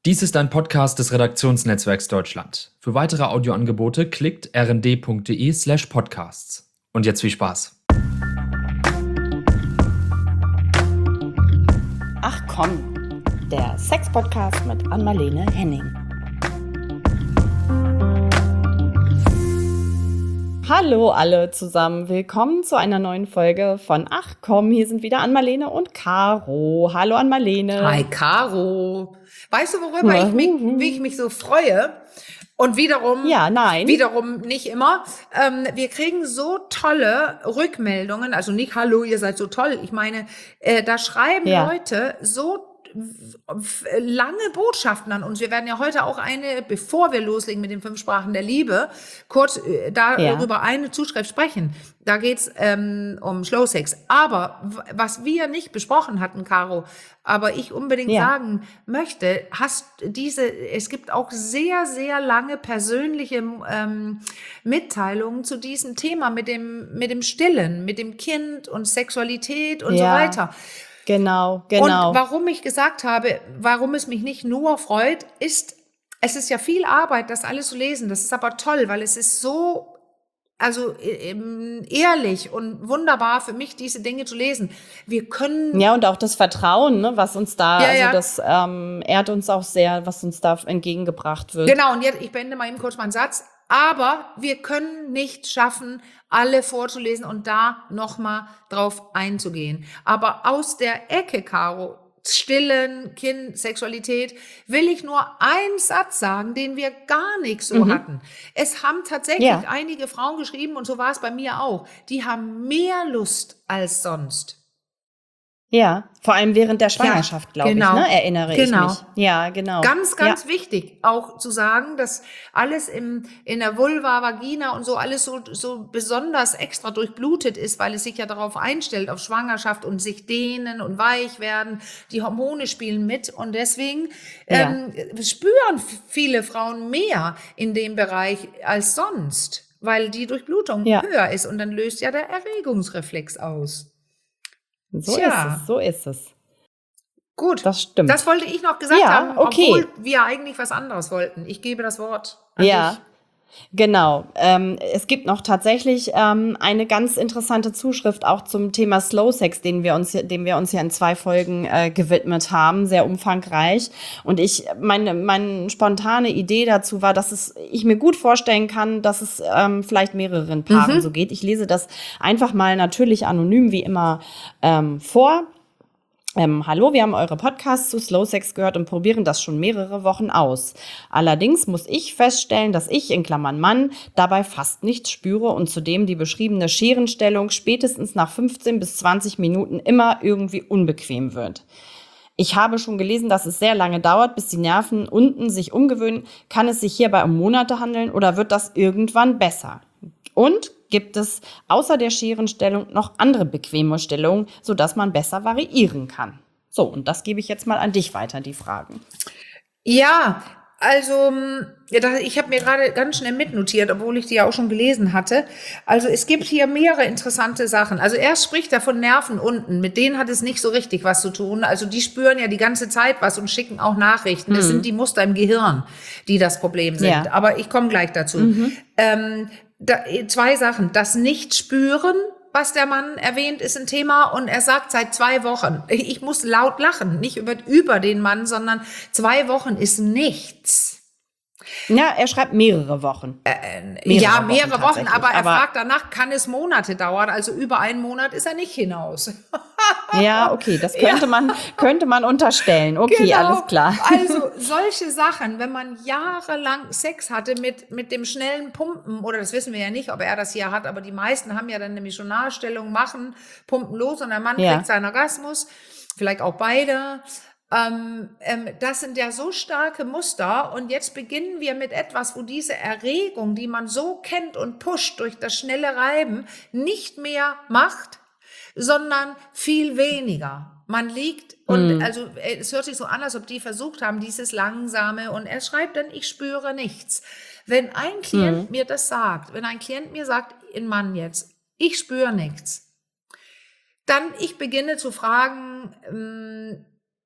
Dies ist ein Podcast des Redaktionsnetzwerks Deutschland. Für weitere Audioangebote klickt rnd.de/podcasts. Und jetzt viel Spaß. Ach komm, der Sex-Podcast mit Anmalene Henning. Hallo alle zusammen, willkommen zu einer neuen Folge von Ach komm, hier sind wieder Anmalene und Caro. Hallo Anmalene. Hi Caro. Weißt du, wie ich mich so freue? Und wiederum nicht immer. Wir kriegen so tolle Rückmeldungen, also nicht Hallo, ihr seid so toll. Ich meine, da schreiben Leute so lange Botschaften an uns. Wir werden ja heute auch eine, bevor wir loslegen mit den 5 Sprachen der Liebe, kurz darüber eine Zuschrift sprechen. Da geht's um Slow Sex. Aber was wir nicht besprochen hatten, Caro, aber ich unbedingt sagen möchte, es gibt auch sehr, sehr lange persönliche Mitteilungen zu diesem Thema mit dem Stillen, mit dem Kind und Sexualität und so weiter. Genau. Und warum ich gesagt habe, warum es mich nicht nur freut, es ist ja viel Arbeit, das alles zu lesen. Das ist aber toll, weil es ist so, ehrlich und wunderbar für mich, diese Dinge zu lesen. Wir können... Ja, und auch das Vertrauen, ne, was uns da, das ehrt uns auch sehr, was uns da entgegengebracht wird. Genau, und jetzt, ich beende mal eben kurz meinen Satz. Aber wir können nicht schaffen, alle vorzulesen und da nochmal drauf einzugehen. Aber aus der Ecke, Caro, Stillen, Kind, Sexualität, will ich nur einen Satz sagen, den wir gar nicht so hatten. Es haben tatsächlich einige Frauen geschrieben, und so war es bei mir auch, die haben mehr Lust als sonst. Ja, vor allem während der Schwangerschaft, glaube ich, ne, erinnere ich mich. Ja, genau. Ganz wichtig, auch zu sagen, dass alles in der Vulva, Vagina und so alles so besonders extra durchblutet ist, weil es sich ja darauf einstellt, auf Schwangerschaft und sich dehnen und weich werden. Die Hormone spielen mit und deswegen spüren viele Frauen mehr in dem Bereich als sonst, weil die Durchblutung höher ist und dann löst ja der Erregungsreflex aus. So ist es. Gut, das stimmt. Das wollte ich noch gesagt haben, obwohl wir eigentlich was anderes wollten. Ich gebe das Wort an dich. Genau. Es gibt noch tatsächlich eine ganz interessante Zuschrift auch zum Thema Slow Sex, dem wir uns ja in 2 Folgen gewidmet haben, sehr umfangreich. Und meine spontane Idee dazu war, dass ich mir gut vorstellen kann, dass es vielleicht mehreren Paaren so geht. Ich lese das einfach mal natürlich anonym wie immer vor. Hallo, wir haben eure Podcasts zu Slow Sex gehört und probieren das schon mehrere Wochen aus. Allerdings muss ich feststellen, dass ich, in Klammern Mann, dabei fast nichts spüre und zudem die beschriebene Scherenstellung spätestens nach 15 bis 20 Minuten immer irgendwie unbequem wird. Ich habe schon gelesen, dass es sehr lange dauert, bis die Nerven unten sich umgewöhnen. Kann es sich hierbei um Monate handeln oder wird das irgendwann besser? Und gibt es außer der Scherenstellung noch andere bequeme Stellungen, sodass man besser variieren kann? So, und das gebe ich jetzt mal an dich weiter, die Fragen. Ja, also ich habe mir gerade ganz schnell mitnotiert, obwohl ich die ja auch schon gelesen hatte. Also es gibt hier mehrere interessante Sachen. Also erst spricht er von Nerven unten. Mit denen hat es nicht so richtig was zu tun. Also die spüren ja die ganze Zeit was und schicken auch Nachrichten. Das sind die Muster im Gehirn, die das Problem sind. Ja. Aber ich komme gleich dazu. 2 Sachen. Das Nicht-Spüren, was der Mann erwähnt, ist ein Thema. Und er sagt seit 2 Wochen, ich muss laut lachen, nicht über den Mann, sondern 2 Wochen ist nichts. Ja, er schreibt mehrere Wochen. Mehrere Wochen, aber er fragt danach, kann es Monate dauern? Also über einen Monat ist er nicht hinaus. Ja, okay, das könnte man unterstellen. Okay, genau. Alles klar. Also solche Sachen, wenn man jahrelang Sex hatte mit dem schnellen Pumpen, oder das wissen wir ja nicht, ob er das hier hat, aber die meisten haben ja dann eine Missionarstellung, pumpen los und der Mann kriegt seinen Orgasmus, vielleicht auch beide. Das sind ja so starke Muster und jetzt beginnen wir mit etwas, wo diese Erregung, die man so kennt und pusht durch das schnelle Reiben, nicht mehr macht, sondern viel weniger. Man liegt und also es hört sich so an, als ob die versucht haben, dieses Langsame, und er schreibt dann, ich spüre nichts. Wenn ein Klient mir das sagt, wenn ein Klient mir sagt, ein Mann jetzt, ich spüre nichts, dann ich beginne zu fragen,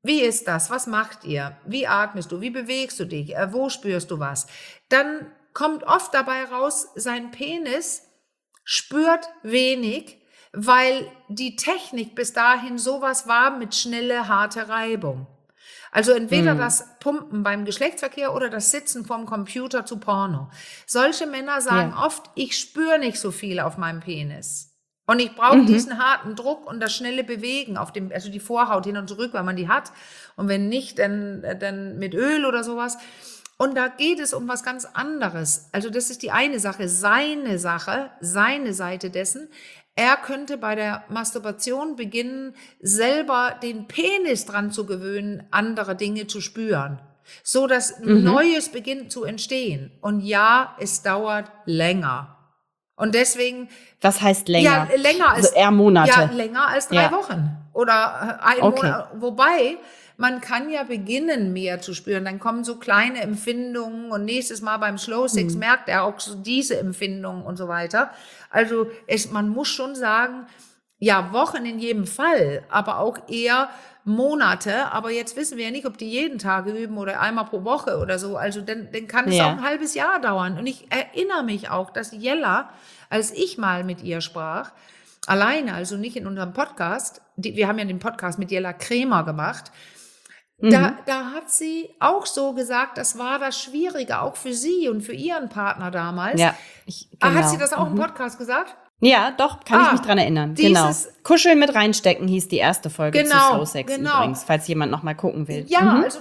Wie ist das? Was macht ihr? Wie atmest du? Wie bewegst du dich? Wo spürst du was? Dann kommt oft dabei raus, sein Penis spürt wenig, weil die Technik bis dahin sowas war mit schnelle, harte Reibung. Also entweder das Pumpen beim Geschlechtsverkehr oder das Sitzen vorm Computer zu Porno. Solche Männer sagen oft, ich spüre nicht so viel auf meinem Penis. Und ich brauche diesen harten Druck und das schnelle Bewegen auf dem, also die Vorhaut hin und zurück, weil man die hat. Und wenn nicht, dann mit Öl oder sowas. Und da geht es um was ganz anderes. Also das ist die eine Sache, seine Seite dessen. Er könnte bei der Masturbation beginnen, selber den Penis dran zu gewöhnen, andere Dinge zu spüren, so dass Neues beginnt zu entstehen. Und ja, es dauert länger. Und deswegen. Was heißt länger? Ja, länger als. Also eher Monate. Ja, länger als 3 Wochen. Oder ein Monat. Wobei, man kann ja beginnen, mehr zu spüren. Dann kommen so kleine Empfindungen und nächstes Mal beim Slow Sex merkt er auch so diese Empfindungen und so weiter. Also man muss schon sagen, ja, Wochen in jedem Fall, aber auch eher Monate. Aber jetzt wissen wir ja nicht, ob die jeden Tag üben oder einmal pro Woche oder so. Also dann kann es auch ein halbes Jahr dauern. Und ich erinnere mich auch, dass Jella, als ich mal mit ihr sprach, alleine, also nicht in unserem Podcast, wir haben ja den Podcast mit Jella Kremer gemacht, da hat sie auch so gesagt, das war das Schwierige, auch für sie und für ihren Partner damals. Ja, Hat sie das auch im Podcast gesagt? Ja, doch, kann ich mich dran erinnern. Genau. Kuscheln mit reinstecken hieß die erste Folge zu Slow Sex übrigens, falls jemand noch mal gucken will. Ja, also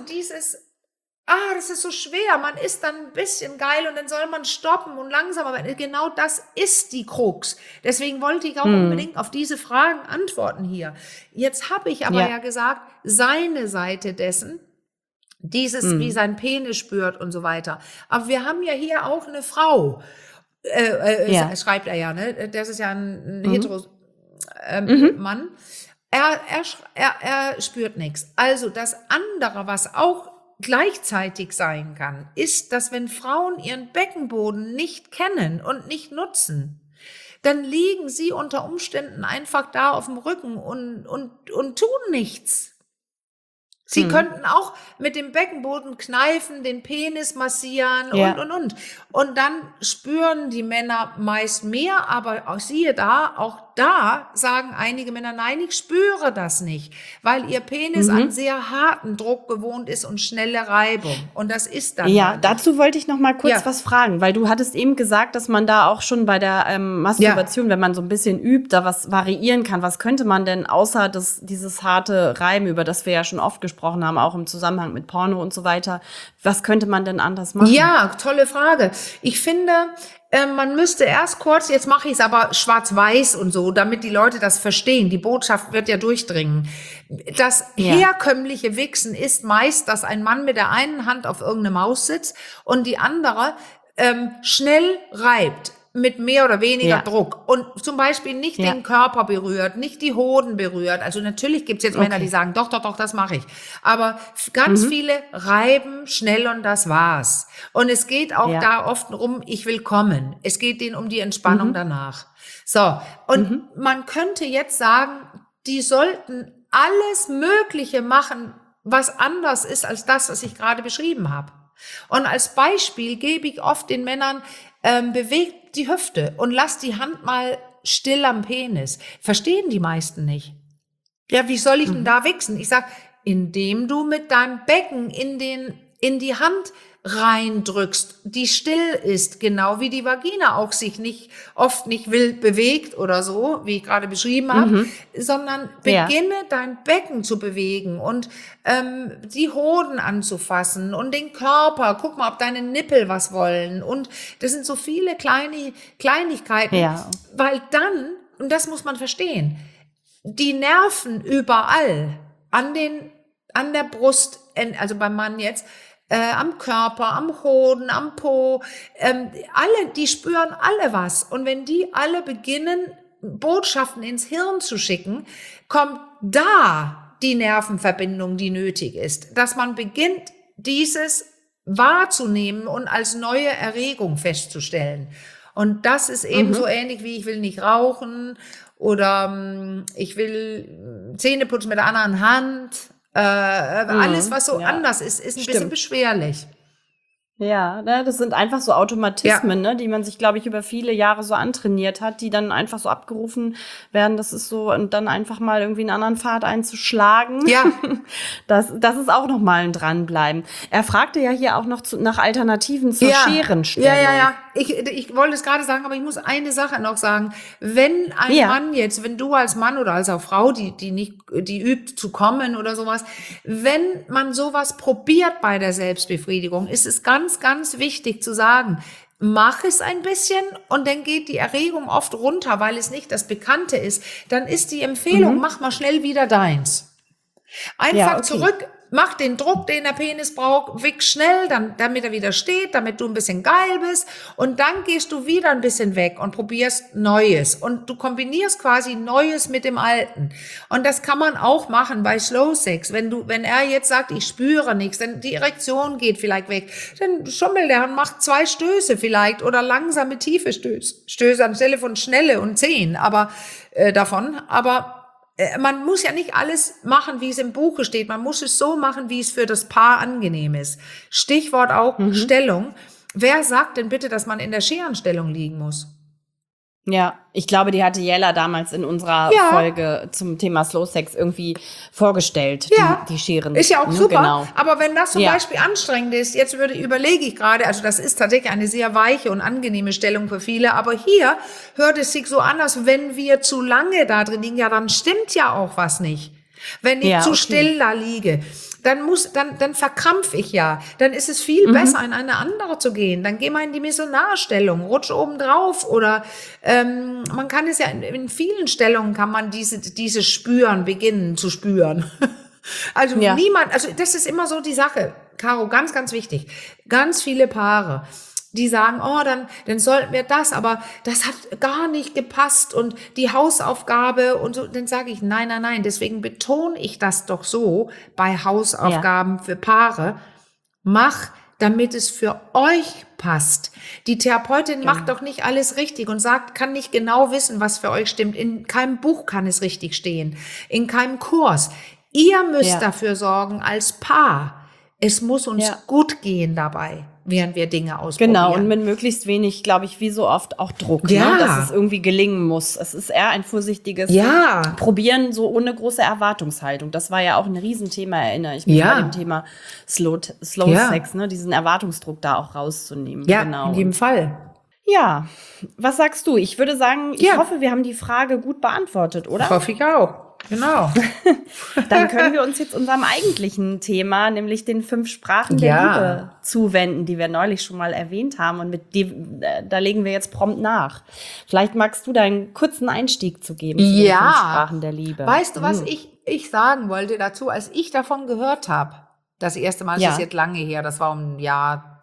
das ist so schwer. Man ist dann ein bisschen geil und dann soll man stoppen und langsamer werden. Genau das ist die Krux. Deswegen wollte ich auch unbedingt auf diese Fragen antworten hier. Jetzt habe ich aber ja gesagt, seine Seite dessen, dieses, wie sein Penis spürt und so weiter. Aber wir haben ja hier auch eine Frau, schreibt er ja, ne? Das ist ja ein hetero Mann. Er spürt nichts. Also das andere, was auch gleichzeitig sein kann, ist, dass wenn Frauen ihren Beckenboden nicht kennen und nicht nutzen, dann liegen sie unter Umständen einfach da auf dem Rücken und tun nichts. Sie könnten auch mit dem Beckenboden kneifen, den Penis massieren und. Und dann spüren die Männer meist mehr, aber auch siehe da, auch da sagen einige Männer, nein, ich spüre das nicht, weil ihr Penis an sehr harten Druck gewohnt ist und schnelle Reibung. Und das ist dann. Ja, dazu wollte ich noch mal kurz was fragen, weil du hattest eben gesagt, dass man da auch schon bei der Masturbation, wenn man so ein bisschen übt, da was variieren kann. Was könnte man denn außer dieses harte Reiben, über das wir ja schon oft gesprochen haben, auch im Zusammenhang mit Porno und so weiter, was könnte man denn anders machen? Ja, tolle Frage. Ich finde, man müsste erst kurz, jetzt mache ich es aber schwarz-weiß und so, damit die Leute das verstehen. Die Botschaft wird ja durchdringen. Das herkömmliche Wichsen ist meist, dass ein Mann mit der einen Hand auf irgendeine Maus sitzt und die andere schnell reibt. Mit mehr oder weniger Druck und zum Beispiel nicht den Körper berührt, nicht die Hoden berührt. Also natürlich gibt's jetzt Männer, die sagen, doch, das mache ich. Aber ganz viele reiben schnell und das war's. Und es geht auch da oft um, ich will kommen. Es geht denen um die Entspannung danach. So, und man könnte jetzt sagen, die sollten alles Mögliche machen, was anders ist als das, was ich gerade beschrieben habe. Und als Beispiel gebe ich oft den Männern, bewegt die Hüfte und lass die Hand mal still am Penis. Verstehen die meisten nicht. Ja, wie soll ich denn da wichsen? Ich sag, indem du mit deinem Becken in die Hand reindrückst, die still ist, genau wie die Vagina auch sich oft nicht wild bewegt oder so, wie ich gerade beschrieben habe, sondern beginne dein Becken zu bewegen und die Hoden anzufassen und den Körper. Guck mal, ob deine Nippel was wollen. Und das sind so viele Kleinigkeiten, weil dann, und das muss man verstehen, die Nerven überall, an der Brust, also beim Mann jetzt, am Körper, am Hoden, am Po, die spüren alle was. Und wenn die alle beginnen, Botschaften ins Hirn zu schicken, kommt da die Nervenverbindung, die nötig ist. Dass man beginnt, dieses wahrzunehmen und als neue Erregung festzustellen. Und das ist eben so ähnlich wie ich will nicht rauchen oder ich will Zähne putzen mit der anderen Hand. Alles, was so anders ist ein bisschen beschwerlich. Ja, ne, das sind einfach so Automatismen, ne, die man sich, glaube ich, über viele Jahre so antrainiert hat, die dann einfach so abgerufen werden. Das ist so, und dann einfach mal irgendwie einen anderen Pfad einzuschlagen. Ja. Das ist auch noch mal ein Dranbleiben. Er fragte ja hier auch noch nach Alternativen zur Scherenstellung. Ja. Ich wollte es gerade sagen, aber ich muss eine Sache noch sagen. Wenn ein Mann jetzt, wenn du als Mann oder als auch Frau, die übt zu kommen oder sowas, wenn man sowas probiert bei der Selbstbefriedigung, ist es ganz, ganz wichtig zu sagen, mach es ein bisschen und dann geht die Erregung oft runter, weil es nicht das Bekannte ist. Dann ist die Empfehlung, mach mal schnell wieder deins. Einfach zurück, mach den Druck, den der Penis braucht, weg schnell, damit er wieder steht, damit du ein bisschen geil bist. Und dann gehst du wieder ein bisschen weg und probierst Neues. Und du kombinierst quasi Neues mit dem Alten. Und das kann man auch machen bei Slow Sex. Wenn er jetzt sagt, ich spüre nichts, dann die Erektion geht vielleicht weg, dann schummelt er und macht 2 Stöße vielleicht oder langsame, tiefe Stöße anstelle von schnelle und 10, aber man muss ja nicht alles machen, wie es im Buche steht. Man muss es so machen, wie es für das Paar angenehm ist. Stichwort auch Stellung. Wer sagt denn bitte, dass man in der Scherenstellung liegen muss? Ja, ich glaube, die hatte Jella damals in unserer Folge zum Thema Slow Sex irgendwie vorgestellt, die Scheren. Ist ja auch super, genau. Aber wenn das zum Beispiel anstrengend ist, jetzt überlege ich gerade, also das ist tatsächlich eine sehr weiche und angenehme Stellung für viele, aber hier hört es sich so an, als wenn wir zu lange da drin liegen, ja, dann stimmt ja auch was nicht. Wenn ich zu still da liege, dann verkrampf ich ja. Dann ist es viel besser, in eine andere zu gehen. Dann geh mal in die Missionarstellung, rutsch oben drauf oder man kann es ja in vielen Stellungen kann man diese Spüren beginnen zu spüren. Also also das ist immer so die Sache, Caro, ganz, ganz wichtig. Ganz viele Paare, die sagen, dann sollten wir das, aber das hat gar nicht gepasst und die Hausaufgabe und so, dann sage ich, nein, deswegen betone ich das doch so bei Hausaufgaben für Paare, mach, damit es für euch passt. Die Therapeutin macht doch nicht alles richtig und kann nicht genau wissen, was für euch stimmt. In keinem Buch kann es richtig stehen, in keinem Kurs. Ihr müsst dafür sorgen als Paar. Es muss uns gut gehen dabei, während wir Dinge ausprobieren. Genau, und mit möglichst wenig, glaube ich, wie so oft auch Druck, ne? Dass es irgendwie gelingen muss. Es ist eher ein vorsichtiges Probieren, so ohne große Erwartungshaltung. Das war ja auch ein Riesenthema, erinnere ich mich, bei dem Thema Slow Sex, ne? Diesen Erwartungsdruck da auch rauszunehmen. Ja, genau. in jedem Fall. Ja, was sagst du? Ich würde sagen, ich hoffe, wir haben die Frage gut beantwortet, oder? Hoffe ich auch. Genau. Dann können wir uns jetzt unserem eigentlichen Thema, nämlich den 5 Sprachen der Liebe, zuwenden, die wir neulich schon mal erwähnt haben. Und da legen wir jetzt prompt nach. Vielleicht magst du da einen kurzen Einstieg zu geben zu den 5 Sprachen der Liebe. Weißt du, was ich sagen wollte dazu, als ich davon gehört habe? Das erste Mal, das ist jetzt lange her, das war im Jahr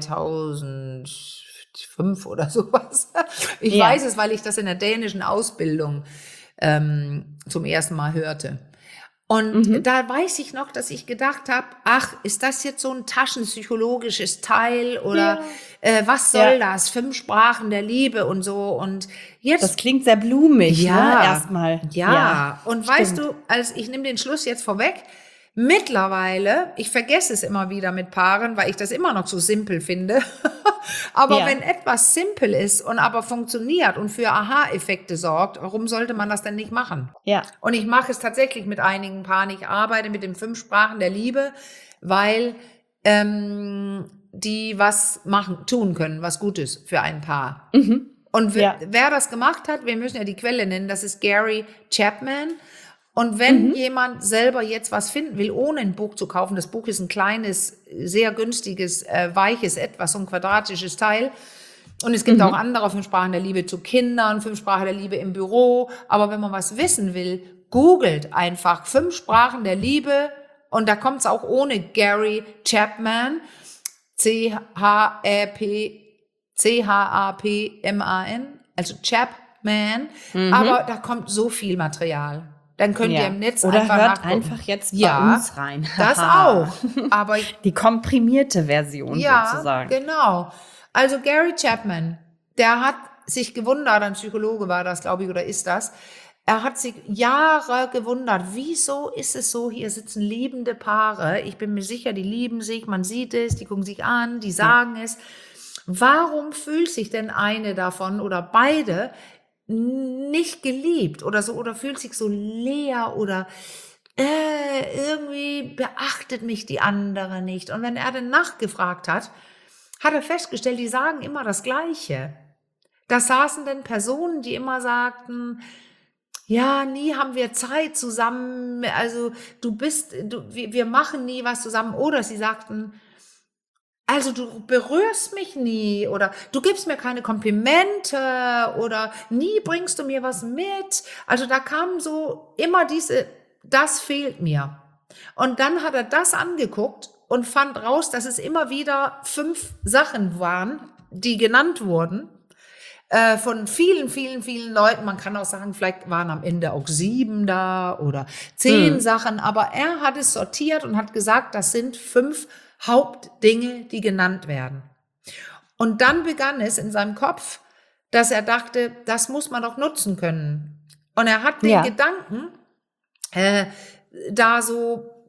2005 oder sowas. Ich weiß es, weil ich das in der dänischen Ausbildung zum ersten Mal hörte. Und da weiß ich noch, dass ich gedacht habe, ach, ist das jetzt so ein taschenpsychologisches Teil oder was soll das? 5 Sprachen der Liebe und so. Und jetzt. Das klingt sehr blumig, ne? Erstmal. Ja. Und weißt du, ich nehme den Schluss jetzt vorweg. Mittlerweile, ich vergesse es immer wieder mit Paaren, weil ich das immer noch so simpel finde. Aber wenn etwas simpel ist und aber funktioniert und für Aha-Effekte sorgt, warum sollte man das denn nicht machen? Ja. Und ich mache es tatsächlich mit einigen Paaren. Ich arbeite mit den 5 Sprachen der Liebe, weil die was tun können, was Gutes für ein Paar. Und wer das gemacht hat, wir müssen ja die Quelle nennen, das ist Gary Chapman. Und wenn jemand selber jetzt was finden will, ohne ein Buch zu kaufen, das Buch ist ein kleines, sehr günstiges, weiches Etwas, so ein quadratisches Teil. Und es gibt auch andere 5 Sprachen der Liebe zu Kindern, 5 Sprachen der Liebe im Büro. Aber wenn man was wissen will, googelt einfach 5 Sprachen der Liebe. Und da kommt es auch ohne Gary Chapman, C-H-A-P-M-A-N, also Chapman. Aber da kommt so viel Material. Dann könnt ihr im Netz oder einfach hört nachgucken. einfach jetzt bei uns rein. Das auch. Aber die komprimierte Version sozusagen. Ja, genau. Also Gary Chapman, der hat sich gewundert, ein Psychologe war das, glaube ich, oder ist das, er hat sich Jahre gewundert, wieso ist es so, hier sitzen liebende Paare, ich bin mir sicher, die lieben sich, man sieht es, die gucken sich an, die sagen es. Warum fühlt sich denn eine davon oder beide nicht geliebt oder so, oder fühlt sich so leer oder irgendwie beachtet mich die andere nicht. Und wenn er dann nachgefragt hat, hat er festgestellt, die sagen immer das Gleiche. Da saßen dann Personen, die immer sagten, ja, nie haben wir Zeit zusammen, also wir machen nie was zusammen. Oder sie sagten, also du berührst mich nie oder du gibst mir keine Komplimente oder nie bringst du mir was mit. Also da kam so immer das fehlt mir. Und dann hat er das angeguckt und fand raus, dass es immer wieder 5 Sachen waren, die genannt wurden. Von vielen, vielen, vielen Leuten. Man kann auch sagen, vielleicht waren am Ende auch 7 da oder 10 Sachen. Aber er hat es sortiert und hat gesagt, das sind 5 Hauptdinge, die genannt werden. Und dann begann es in seinem Kopf, dass er dachte, das muss man doch nutzen können. Und er hat den Gedanken, so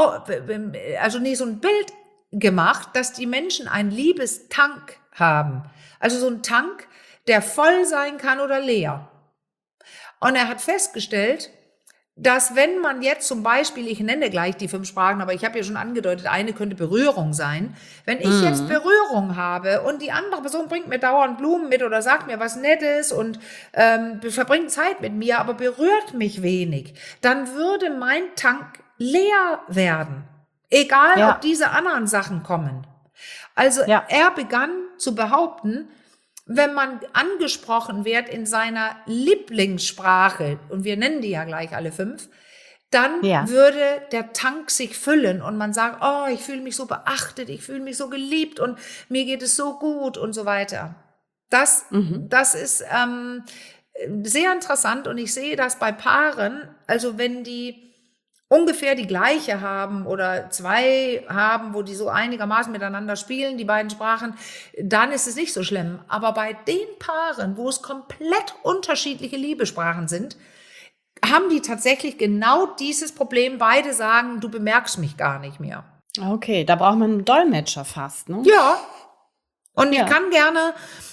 ein Bild gemacht, dass die Menschen einen Liebestank haben. Also so ein Tank, der voll sein kann oder leer. Und er hat festgestellt, dass wenn man jetzt zum Beispiel, ich nenne gleich die 5 Sprachen, aber ich habe ja schon angedeutet, eine könnte Berührung sein. Wenn ich jetzt Berührung habe und die andere Person bringt mir dauernd Blumen mit oder sagt mir was Nettes und verbringt Zeit mit mir, aber berührt mich wenig, dann würde mein Tank leer werden. Egal, ob diese anderen Sachen kommen. Also er begann zu behaupten, wenn man angesprochen wird in seiner Lieblingssprache, und wir nennen die ja gleich alle 5, dann würde der Tank sich füllen und man sagt, oh, ich fühle mich so beachtet, ich fühle mich so geliebt und mir geht es so gut und so weiter. Das ist sehr interessant und ich sehe das bei Paaren, also wenn die ungefähr die gleiche haben oder 2 haben, wo die so einigermaßen miteinander spielen, die beiden Sprachen, dann ist es nicht so schlimm. Aber bei den Paaren, wo es komplett unterschiedliche Liebessprachen sind, haben die tatsächlich genau dieses Problem. Beide sagen, du bemerkst mich gar nicht mehr. Okay, da braucht man einen Dolmetscher fast, ne? Ja. Und ich kann gerne,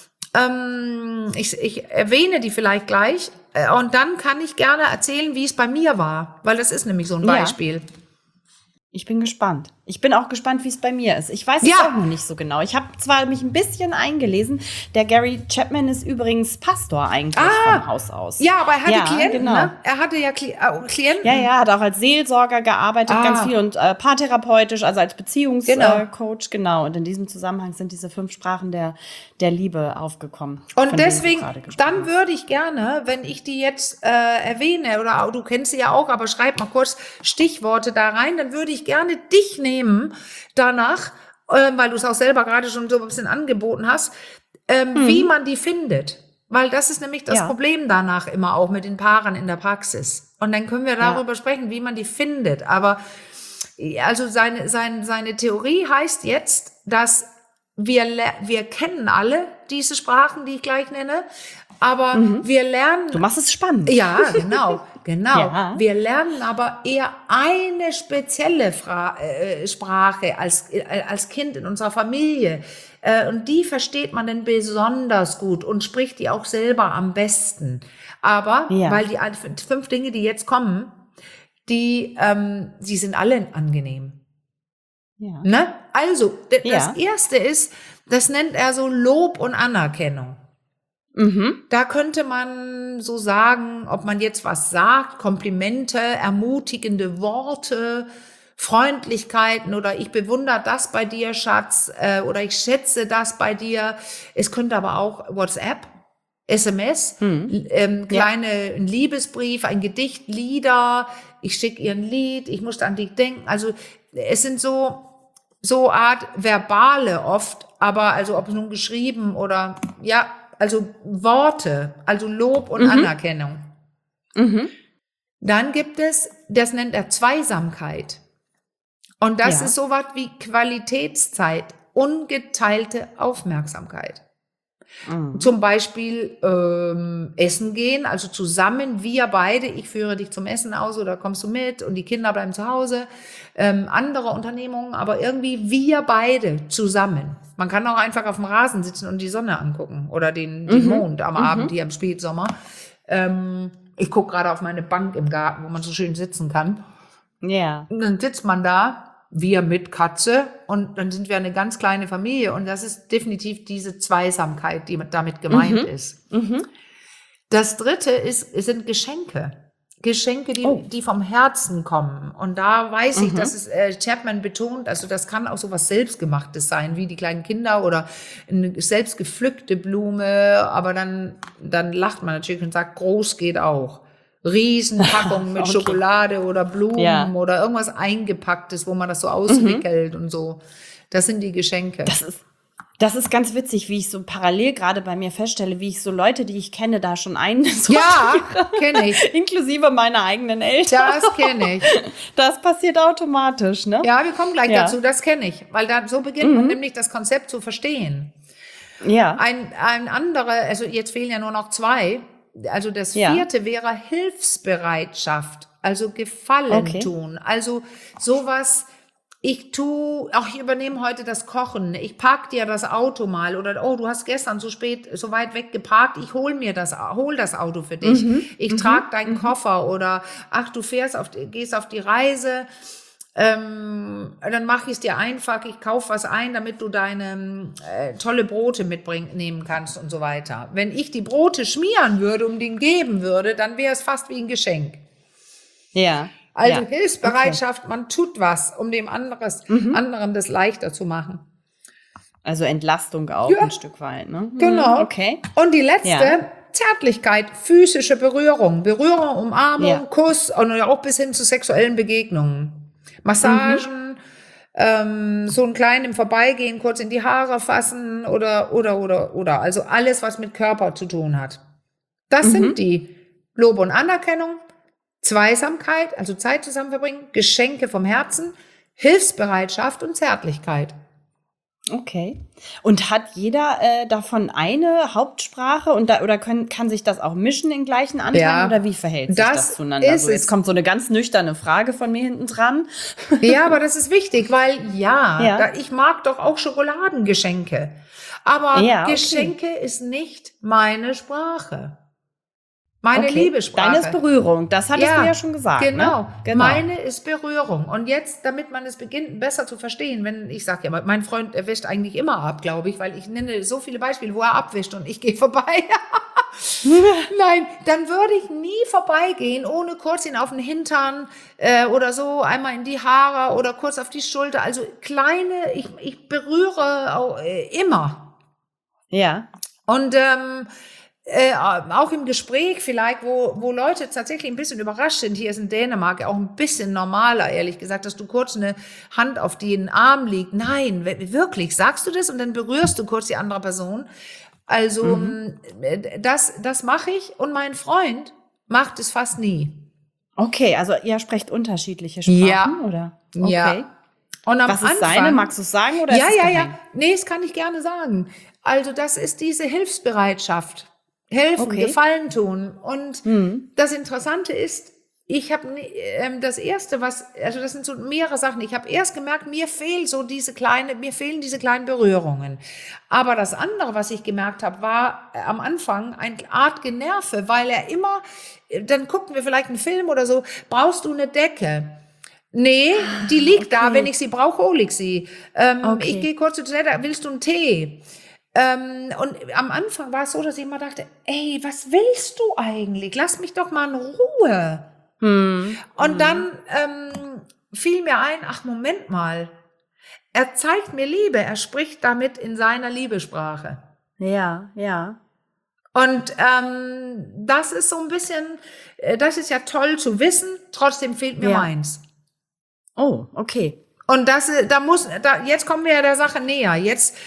ich erwähne die vielleicht gleich, und dann kann ich gerne erzählen, wie es bei mir war, weil das ist nämlich so ein Beispiel. Ich bin gespannt. Ich bin auch gespannt, wie es bei mir ist. Ich weiß es auch noch nicht so genau. Ich habe zwar mich ein bisschen eingelesen. Der Gary Chapman ist übrigens Pastor eigentlich vom Haus aus. Ja, aber er hatte Klienten, ne? Er hatte ja Klienten. Ja, hat auch als Seelsorger gearbeitet, ganz viel und paartherapeutisch, also als Beziehungscoach, genau. Und in diesem Zusammenhang sind diese 5 Sprachen der Liebe aufgekommen. Und deswegen, dann würde ich gerne, wenn ich die jetzt erwähne, oder du kennst sie ja auch, aber schreib mal kurz Stichworte da rein, dann würde ich gerne dich nehmen danach, weil du es auch selber gerade schon so ein bisschen angeboten hast, wie man die findet. Weil das ist nämlich das Problem danach immer auch mit den Paaren in der Praxis. Und dann können wir darüber sprechen, wie man die findet. Aber also seine Theorie heißt jetzt, dass wir kennen alle diese Sprachen, die ich gleich nenne, aber wir lernen... Du machst es spannend. Ja, genau. Ja. Wir lernen aber eher eine spezielle Sprache als Kind in unserer Familie. Und die versteht man dann besonders gut und spricht die auch selber am besten. Aber, weil die 5 Dinge, die jetzt kommen, die sind alle angenehm. Ja. Ne? Also, das erste ist, das nennt er so Lob und Anerkennung. Da könnte man so sagen, ob man jetzt was sagt, Komplimente, ermutigende Worte, Freundlichkeiten oder ich bewundere das bei dir, Schatz, oder ich schätze das bei dir. Es könnte aber auch WhatsApp, SMS, ein Liebesbrief, ein Gedicht, Lieder, ich schicke ihr ein Lied, ich musste an dich denken. Also es sind so Art Verbale oft, aber also ob es nun geschrieben oder also Worte, also Lob und Anerkennung. Dann gibt es, das nennt er Zweisamkeit. Und das ist sowas wie Qualitätszeit, ungeteilte Aufmerksamkeit. Zum Beispiel essen gehen, also zusammen, wir beide, ich führe dich zum Essen aus oder kommst du mit und die Kinder bleiben zu Hause. Andere Unternehmungen, aber irgendwie wir beide zusammen. Man kann auch einfach auf dem Rasen sitzen und die Sonne angucken oder den Mond am Abend hier im Spätsommer. Ich gucke gerade auf meine Bank im Garten, wo man so schön sitzen kann. Ja. Und dann sitzt man da, wir mit Katze, und dann sind wir eine ganz kleine Familie. Und das ist definitiv diese Zweisamkeit, die damit gemeint ist. Das dritte sind Geschenke. Geschenke, die vom Herzen kommen. Und da weiß ich, dass es Chapman betont, also das kann auch so was Selbstgemachtes sein, wie die kleinen Kinder oder eine selbst gepflückte Blume. Aber dann lacht man natürlich und sagt, groß geht auch. Riesenpackungen mit Schokolade oder Blumen oder irgendwas Eingepacktes, wo man das so auswickelt und so. Das sind die Geschenke. Das ist ganz witzig, wie ich so parallel gerade bei mir feststelle, wie ich so Leute, die ich kenne, da schon kenne ich. Inklusive meiner eigenen Eltern. Das kenne ich. Das passiert automatisch, ne? Ja, wir kommen gleich dazu, das kenne ich. Weil da so beginnt man nämlich das Konzept zu verstehen. Ja. Ein anderer, also jetzt fehlen ja nur noch 2. Also das 4. wäre Hilfsbereitschaft, also Gefallen tun. Also sowas, ich übernehme heute das Kochen, ich park dir das Auto mal oder du hast gestern so weit weg geparkt, ich hol das Auto für dich. Ich trage deinen Koffer oder du gehst auf die Reise. Dann mache ich es dir einfach, ich kaufe was ein, damit du deine tolle Brote nehmen kannst und so weiter. Wenn ich die Brote schmieren würde und denen geben würde, dann wäre es fast wie ein Geschenk. Ja. Also Hilfsbereitschaft, man tut was, um dem anderen das leichter zu machen. Also Entlastung auch ein Stück weit, ne? Genau. Okay. Und die letzte, Zärtlichkeit, physische Berührung, Umarmung, Kuss und auch bis hin zu sexuellen Begegnungen. Massagen, so einen kleinen im Vorbeigehen, kurz in die Haare fassen oder. Also alles, was mit Körper zu tun hat. Das sind die Lob und Anerkennung, Zweisamkeit, also Zeit zusammen verbringen, Geschenke vom Herzen, Hilfsbereitschaft und Zärtlichkeit. Okay. Und hat jeder davon eine Hauptsprache oder kann sich das auch mischen in gleichen Anteilen oder wie verhält sich das zueinander? Also jetzt kommt so eine ganz nüchterne Frage von mir hinten dran. Ja, aber das ist wichtig, weil ich mag doch auch Schokoladengeschenke. Aber Geschenke ist nicht meine Sprache. Meine Liebessprache. Deine ist Berührung, das hattest du ja schon gesagt. Genau. Ne? Genau. Meine ist Berührung. Und jetzt, damit man es beginnt, besser zu verstehen, wenn ich sage ja, mein Freund, er wäscht eigentlich immer ab, glaube ich, weil ich nenne so viele Beispiele, wo er abwischt und ich gehe vorbei. Nein, dann würde ich nie vorbeigehen, ohne kurz ihn auf den Hintern oder so, einmal in die Haare oder kurz auf die Schulter. Also kleine, ich berühre auch, immer. Ja. Und auch im Gespräch vielleicht, wo Leute tatsächlich ein bisschen überrascht sind, hier ist in Dänemark auch ein bisschen normaler, ehrlich gesagt, dass du kurz eine Hand auf den Arm liegt. Nein, wirklich, sagst du das und dann berührst du kurz die andere Person. Also das mache ich und mein Freund macht es fast nie. Okay, also ihr sprecht unterschiedliche Sprachen, oder? Okay. Ja. Und am Was ist Anfang, seine? Magst du es sagen oder ist es geheim? Ja. Nee, das kann ich gerne sagen. Also das ist diese Hilfsbereitschaft. Helfen, Gefallen tun. Und das Interessante ist, ich habe das erste, das sind so mehrere Sachen. Ich habe erst gemerkt, mir fehlen diese kleinen Berührungen. Aber das andere, was ich gemerkt habe, war am Anfang eine Art Generve, weil er immer, dann guckten wir vielleicht einen Film oder so, brauchst du eine Decke? Nee, die liegt da, wenn ich sie brauche, hole ich sie. Ich gehe kurz zu der, willst du einen Tee? Und am Anfang war es so, dass ich immer dachte, ey, was willst du eigentlich? Lass mich doch mal in Ruhe. Und dann fiel mir ein, Moment mal, er zeigt mir Liebe, er spricht damit in seiner Liebessprache. Ja, ja. Und das ist so ein bisschen, das ist ja toll zu wissen, trotzdem fehlt mir meins. Oh, okay. Und jetzt kommen wir ja der Sache näher. Jetzt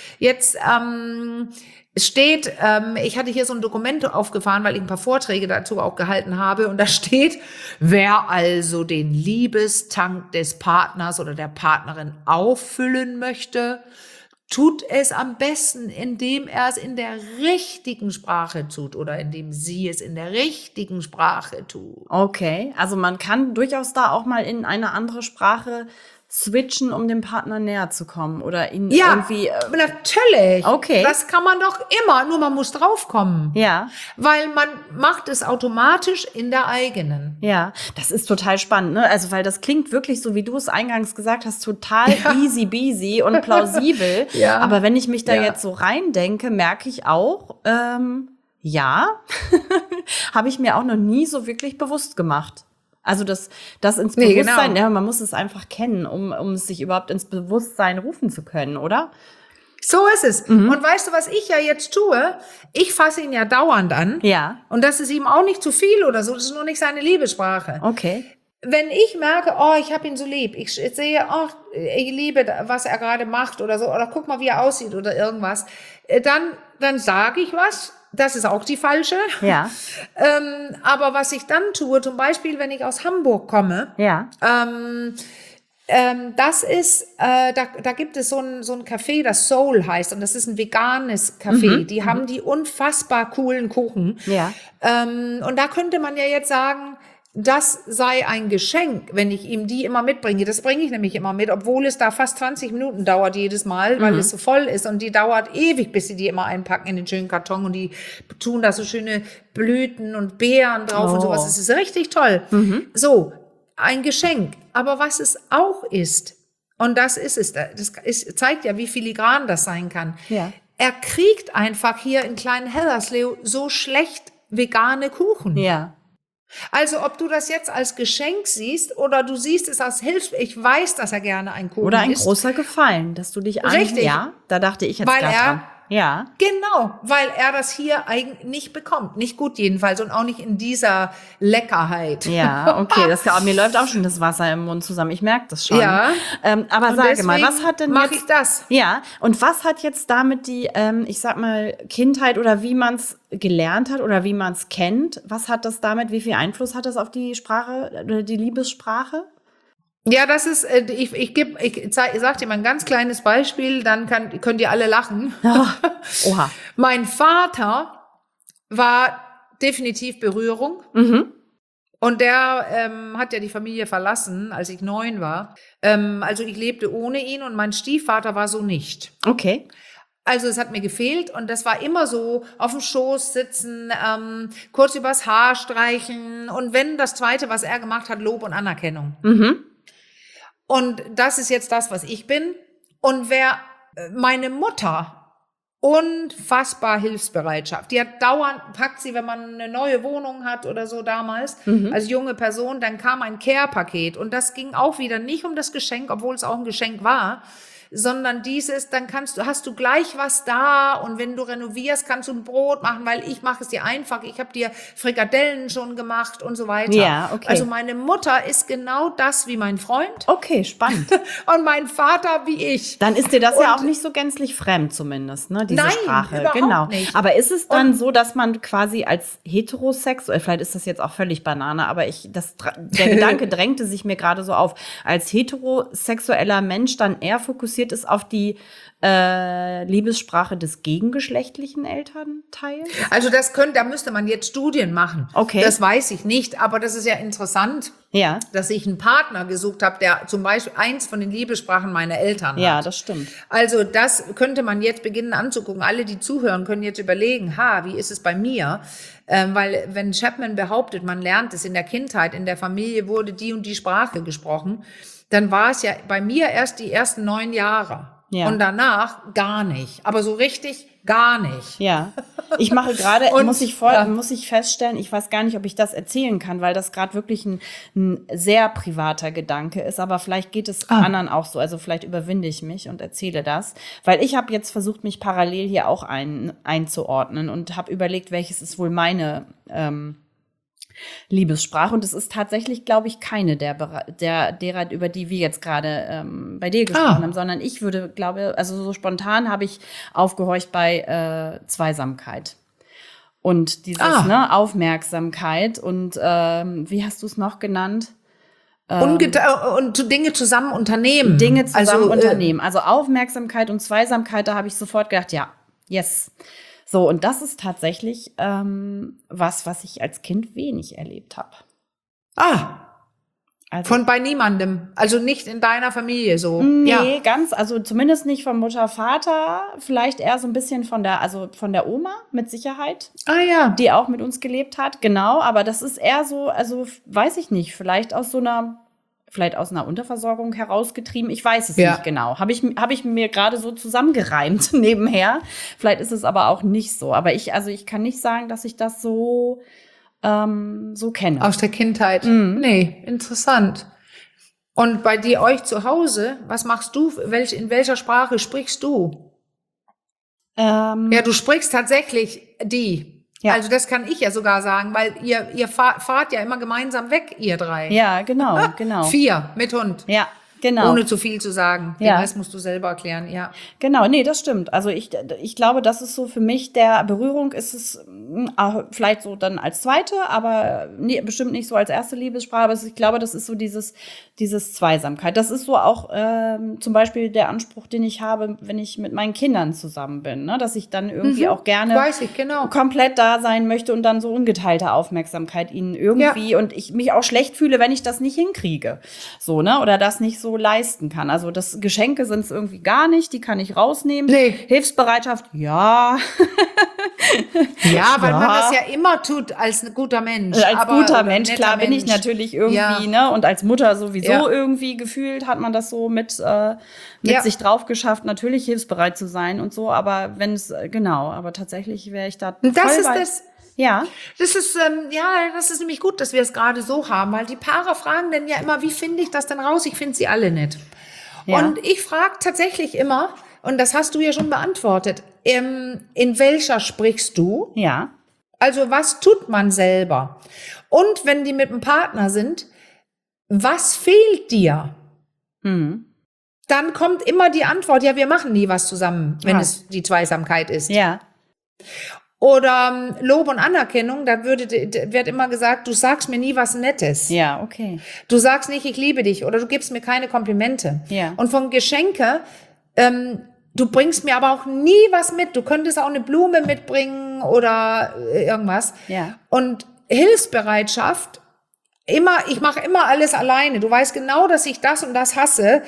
steht, ich hatte hier so ein Dokument aufgefahren, weil ich ein paar Vorträge dazu auch gehalten habe. Und da steht, wer also den Liebestank des Partners oder der Partnerin auffüllen möchte, tut es am besten, indem er es in der richtigen Sprache tut oder indem sie es in der richtigen Sprache tut. Okay, also man kann durchaus da auch mal in eine andere Sprache switchen, um dem Partner näher zu kommen oder ihn irgendwie. Natürlich. Okay. Das kann man doch immer, nur man muss draufkommen. Ja. Weil man macht es automatisch in der eigenen. Ja, das ist total spannend, ne? Also, weil das klingt wirklich so, wie du es eingangs gesagt hast, total easy peasy und plausibel. Ja. Aber wenn ich mich da jetzt so reindenke, merke ich auch, habe ich mir auch noch nie so wirklich bewusst gemacht. Also das ins Bewusstsein, ja, man muss es einfach kennen, um es sich überhaupt ins Bewusstsein rufen zu können, oder? So ist es. Und weißt du, was ich ja jetzt tue? Ich fasse ihn ja dauernd an. Ja. Und das ist ihm auch nicht zu viel oder so. Das ist nur nicht seine Liebessprache. Okay. Wenn ich merke, ich habe ihn so lieb, ich sehe, ich liebe, was er gerade macht oder so, oder guck mal, wie er aussieht oder irgendwas, dann sage ich was. Das ist auch die falsche. Ja. Aber was ich dann tue, zum Beispiel, wenn ich aus Hamburg komme, das ist, da gibt es so ein Café, das Soul heißt, und das ist ein veganes Café. Die haben die unfassbar coolen Kuchen. Ja. Und da könnte man ja jetzt sagen, das sei ein Geschenk, wenn ich ihm die immer mitbringe. Das bringe ich nämlich immer mit, obwohl es da fast 20 Minuten dauert jedes Mal, weil es so voll ist. Und die dauert ewig, bis sie die immer einpacken in den schönen Karton. Und die tun da so schöne Blüten und Beeren drauf und sowas. Das ist richtig toll. So, ein Geschenk. Aber was es auch ist, und das ist es, zeigt ja, wie filigran das sein kann. Ja. Er kriegt einfach hier in kleinen Hellerslev so schlecht vegane Kuchen. Ja. Also ob du das jetzt als Geschenk siehst oder du siehst es als Hilfe, ich weiß, dass er gerne einen Kuchen isst. Oder ein großer Gefallen, dass du dich Richtig. Ja, da dachte ich jetzt gerade dran. Ja. Genau, weil er das hier eigentlich nicht bekommt. Nicht gut jedenfalls und auch nicht in dieser Leckerheit. Ja, okay, mir läuft auch schon das Wasser im Mund zusammen. Ich merke das schon. Ja. Aber sage mal, was hat denn mache ich das? Ja, und was hat jetzt damit die, ich sag mal, Kindheit oder wie man es gelernt hat oder wie man es kennt, was hat das damit, wie viel Einfluss hat das auf die Sprache oder die Liebessprache? Ja, das ist, ich sag dir mal ein ganz kleines Beispiel, dann könnt ihr alle lachen. Oha. Mein Vater war definitiv Berührung. Und der hat ja die Familie verlassen, als ich 9 war. Also ich lebte ohne ihn und mein Stiefvater war so nicht. Okay. Also es hat mir gefehlt und das war immer so, auf dem Schoß sitzen, kurz übers Haar streichen und wenn das Zweite, was er gemacht hat, Lob und Anerkennung. Und das ist jetzt das, was ich bin. Und meine Mutter, unfassbar Hilfsbereitschaft. Die hat dauernd, packt sie, wenn man eine neue Wohnung hat oder so damals, als junge Person, dann kam ein Care-Paket. Und das ging auch wieder nicht um das Geschenk, obwohl es auch ein Geschenk war, sondern dann hast du gleich was da und wenn du renovierst, kannst du ein Brot machen, weil ich mache es dir einfach. Ich habe dir Frikadellen schon gemacht und so weiter. Ja, okay. Also meine Mutter ist genau das wie mein Freund. Okay, spannend. Und mein Vater wie ich. Dann ist dir das ja auch nicht so gänzlich fremd zumindest, ne, diese Sprache. Überhaupt nicht. Aber ist es dann so, dass man quasi als heterosexuell, vielleicht ist das jetzt auch völlig Banane, aber der Gedanke drängte sich mir gerade so auf, als heterosexueller Mensch dann eher fokussiert ist auf die Liebessprache des gegengeschlechtlichen Elternteils? Also da müsste man jetzt Studien machen. Okay. Das weiß ich nicht, aber das ist ja interessant, dass ich einen Partner gesucht habe, der zum Beispiel eins von den Liebessprachen meiner Eltern hat. Ja, das stimmt. Also das könnte man jetzt beginnen anzugucken. Alle, die zuhören, können jetzt überlegen, wie ist es bei mir? Weil wenn Chapman behauptet, man lernt es in der Kindheit, in der Familie wurde die und die Sprache gesprochen, dann war es ja bei mir erst die ersten 9 Jahre. Ja. Und danach gar nicht. Aber so richtig gar nicht. Ja. Ich mache gerade, muss ich feststellen, ich weiß gar nicht, ob ich das erzählen kann, weil das gerade wirklich ein sehr privater Gedanke ist. Aber vielleicht geht es anderen auch so. Also vielleicht überwinde ich mich und erzähle das. Weil ich habe jetzt versucht, mich parallel hier auch einzuordnen und habe überlegt, welches ist wohl meine Liebessprache. Und es ist tatsächlich, glaube ich, keine derer, über die wir jetzt gerade bei dir gesprochen haben, sondern ich also so spontan habe ich aufgehorcht bei Zweisamkeit. Und dieses Aufmerksamkeit und wie hast du es noch genannt? Und Dinge zusammen unternehmen. Unternehmen. Also Aufmerksamkeit und Zweisamkeit, da habe ich sofort gedacht, ja, yes. So, und das ist tatsächlich was ich als Kind wenig erlebt habe. Also, bei niemandem. Also nicht in deiner Familie so. Nee, also zumindest nicht von Mutter, Vater. Vielleicht eher so ein bisschen von der Oma, mit Sicherheit. Ja. Die auch mit uns gelebt hat, genau. Aber das ist eher so, also weiß ich nicht, vielleicht aus einer Unterversorgung herausgetrieben. Ich weiß es nicht genau. Habe ich mir gerade so zusammengereimt nebenher. Vielleicht ist es aber auch nicht so. Aber ich kann nicht sagen, dass ich das so kenne. Aus der Kindheit. Nee, interessant. Und bei euch zu Hause, was machst du? In welcher Sprache sprichst du? Du sprichst tatsächlich die. Ja. Also das kann ich ja sogar sagen, weil ihr fahrt ja immer gemeinsam weg, ihr 3. Ja, genau. 4 mit Hund. Ja. Genau. Ohne zu viel zu sagen. Den Rest musst du selber erklären, ja. Genau, nee, das stimmt. Also ich glaube, das ist so für mich, der Berührung ist es vielleicht so dann als zweite, aber bestimmt nicht so als erste Liebessprache. Aber ich glaube, das ist so dieses Zweisamkeit. Das ist so auch zum Beispiel der Anspruch, den ich habe, wenn ich mit meinen Kindern zusammen bin, ne? Dass ich dann irgendwie auch gerne komplett da sein möchte und dann so ungeteilte Aufmerksamkeit ihnen irgendwie und ich mich auch schlecht fühle, wenn ich das nicht hinkriege. So, ne? Oder das nicht so leisten kann. Also Geschenke sind es irgendwie gar nicht, die kann ich rausnehmen. Nee. Hilfsbereitschaft, ja. Ja, weil man das ja immer tut als ein guter Mensch. Als guter Mensch, klar, bin ich natürlich irgendwie, ne? Und als Mutter sowieso irgendwie gefühlt hat man das so mit sich drauf geschafft, natürlich hilfsbereit zu sein und so. Aber aber tatsächlich wäre ich da Ja. Das ist nämlich gut, dass wir es gerade so haben, weil die Paare fragen dann ja immer, wie finde ich das denn raus? Ich finde sie alle nicht. Ja. Und ich frage tatsächlich immer, und das hast du ja schon beantwortet, in welcher sprichst du? Ja. Also was tut man selber? Und wenn die mit einem Partner sind, was fehlt dir? Dann kommt immer die Antwort, ja, wir machen nie was zusammen, wenn es die Zweisamkeit ist. Ja. Oder Lob und Anerkennung, da wird immer gesagt, du sagst mir nie was Nettes. Ja, okay. Du sagst nicht, ich liebe dich, oder du gibst mir keine Komplimente. Ja. Und von Geschenke, du bringst mir aber auch nie was mit. Du könntest auch eine Blume mitbringen oder irgendwas. Ja. Und Hilfsbereitschaft, ich mache immer alles alleine. Du weißt genau, dass ich das und das hasse.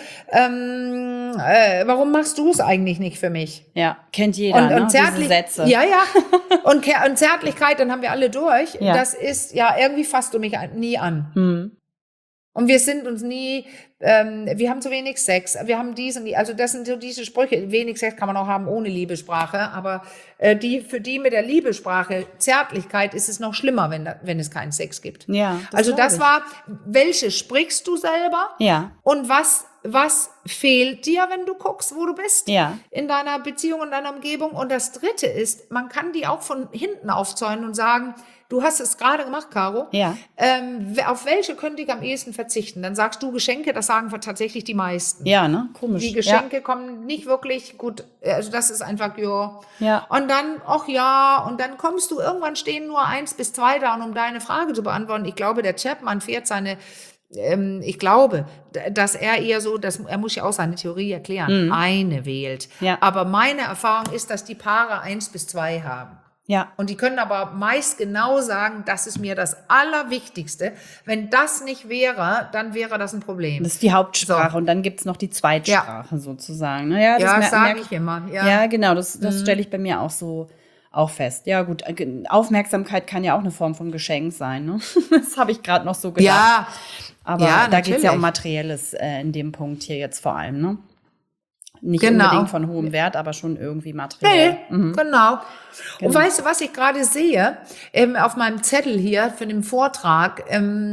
Warum machst du es eigentlich nicht für mich? Ja, kennt jeder, und diese Sätze. Ja. Und Zärtlichkeit, dann haben wir alle durch. Ja. Das ist, irgendwie fasst du mich nie an. Und wir sind uns nie, wir haben zu wenig Sex, wir haben dies und die, also das sind so diese Sprüche, wenig Sex kann man auch haben ohne Liebessprache, aber für die mit der Liebessprache, Zärtlichkeit, ist es noch schlimmer, wenn es keinen Sex gibt. Ja. Also das war, welche sprichst du selber? Ja. Und was fehlt dir, wenn du guckst, wo du bist? Ja. In deiner Beziehung, in deiner Umgebung. Und das Dritte ist, man kann die auch von hinten aufzäunen und sagen, du hast es gerade gemacht, Caro. Ja. Auf welche könnte ich am ehesten verzichten? Dann sagst du Geschenke, das sagen tatsächlich die meisten. Ja, ne? Komisch. Die Geschenke kommen nicht wirklich gut. Also das ist einfach, ja. Und dann, und dann kommst du, irgendwann stehen nur 1 bis 2 da, und um deine Frage zu beantworten, ich glaube, der Chapman fährt ich glaube, dass er eher so, er muss ja auch seine Theorie erklären, eine wählt. Ja. Aber meine Erfahrung ist, dass die Paare 1 bis 2 haben. Ja. Und die können aber meist genau sagen, das ist mir das Allerwichtigste. Wenn das nicht wäre, dann wäre das ein Problem. Das ist die Hauptsprache, und dann gibt's noch die Zweitsprache sozusagen. Naja, das sage ich immer. Ja, genau, das stelle ich bei mir auch so fest. Ja gut, Aufmerksamkeit kann ja auch eine Form von Geschenk sein. Ne? Das habe ich gerade noch so gedacht. Ja. Aber da geht es ja um Materielles in dem Punkt hier jetzt vor allem, ne? Nicht unbedingt von hohem Wert, aber schon irgendwie materiell. Genau. Und weißt du, was ich gerade sehe, auf meinem Zettel hier für den Vortrag,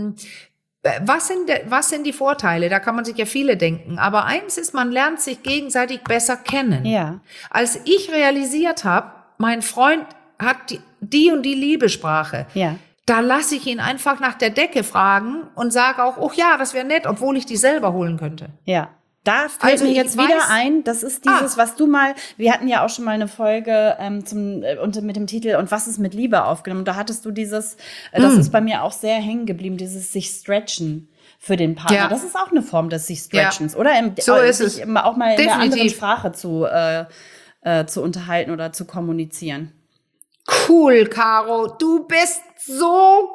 was sind die Vorteile? Da kann man sich ja viele denken. Aber eins ist, man lernt sich gegenseitig besser kennen. Ja. Als ich realisiert habe, mein Freund hat die und die Liebessprache. Ja. Da lasse ich ihn einfach nach der Decke fragen und sage auch, oh ja, das wäre nett, obwohl ich die selber holen könnte. Ja. Da fällt mir jetzt wieder ein, das ist dieses, was du mal, wir hatten ja auch schon mal eine Folge mit dem Titel "Und was ist mit Liebe" aufgenommen. Da hattest du dieses, das ist bei mir auch sehr hängen geblieben, dieses sich stretchen. für den Partner. Ja. Das ist auch eine Form des sich Stretchens, oder? So ist es. Auch mal in einer anderen Sprache zu unterhalten oder zu kommunizieren. Cool, Caro. Du bist so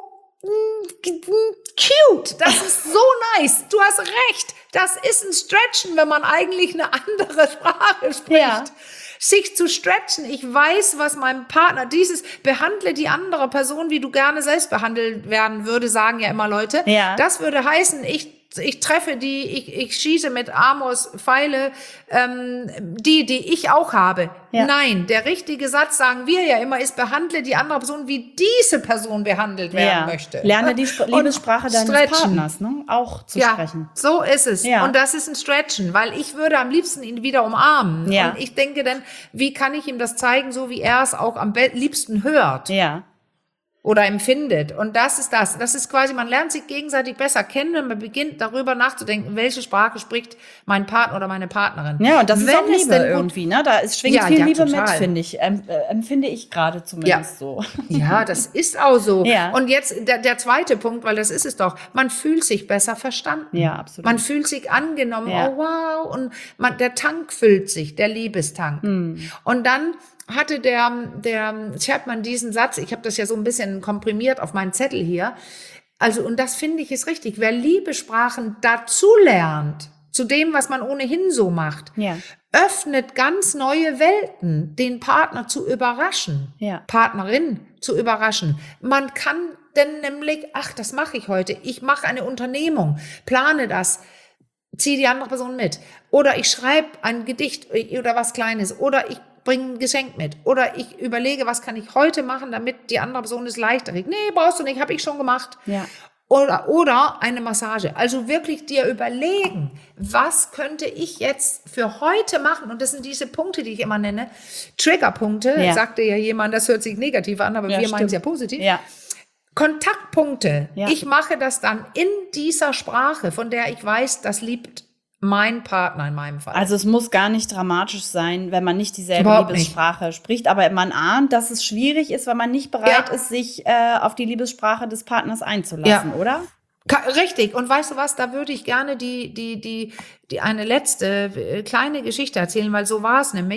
cute. Das ist so nice. Du hast recht. Das ist ein Stretchen, wenn man eigentlich eine andere Sprache spricht. Ja. Sich zu stretchen. Ich weiß, was meinem Partner, behandle die andere Person, wie du gerne selbst behandelt werden würde, sagen ja immer Leute. Ja. Das würde heißen, ich treffe ich schieße mit Amos Pfeile, die ich auch habe. Ja. Nein, der richtige Satz, sagen wir ja immer, ist, behandle die andere Person, wie diese Person behandelt werden möchte. Lerne die Liebessprache deines Partners, ne? Auch zu sprechen. So ist es. Ja. Und das ist ein Stretchen, weil ich würde am liebsten ihn wieder umarmen. Ja. Und ich denke dann, wie kann ich ihm das zeigen, so wie er es auch am liebsten hört? Ja. Oder empfindet. Und das ist das. Das ist quasi, man lernt sich gegenseitig besser kennen, wenn man beginnt, darüber nachzudenken, welche Sprache spricht mein Partner oder meine Partnerin. Ja, und das ist auch Liebe irgendwie, ne? Da schwingt viel Liebe total mit, finde ich. Empfinde ich gerade zumindest so. Ja, das ist auch so. Ja. Und jetzt der zweite Punkt, weil das ist es doch. Man fühlt sich besser verstanden. Ja, absolut. Man fühlt sich angenommen. Ja. Oh, wow. Und der Tank füllt sich, der Liebestank. Und dann hatte der Chapman diesen Satz, ich habe das ja so ein bisschen komprimiert auf meinen Zettel hier, also, und das finde ich ist richtig, wer Liebessprachen dazu lernt, zu dem, was man ohnehin so macht, öffnet ganz neue Welten, den Partner zu überraschen, Partnerin zu überraschen. Man kann denn nämlich, das mache ich heute, ich mache eine Unternehmung, plane das, ziehe die andere Person mit, oder ich schreibe ein Gedicht oder was Kleines, oder ich bring ein Geschenk mit. Oder ich überlege, was kann ich heute machen, damit die andere Person es leichter kriegt. Nee, brauchst du nicht, habe ich schon gemacht. Ja. Oder eine Massage. Also wirklich dir überlegen, was könnte ich jetzt für heute machen? Und das sind diese Punkte, die ich immer nenne. Triggerpunkte, sagte ja jemand, das hört sich negativ an, aber wir meinen es ja positiv. Ja. Kontaktpunkte. Ja. Ich mache das dann in dieser Sprache, von der ich weiß, das liebt mein Partner in meinem Fall. Also es muss gar nicht dramatisch sein, wenn man nicht dieselbe Liebessprache spricht, aber man ahnt, dass es schwierig ist, wenn man nicht bereit ist, sich auf die Liebessprache des Partners einzulassen, oder? Richtig. Und weißt du was, da würde ich gerne die eine letzte kleine Geschichte erzählen, weil so war es nämlich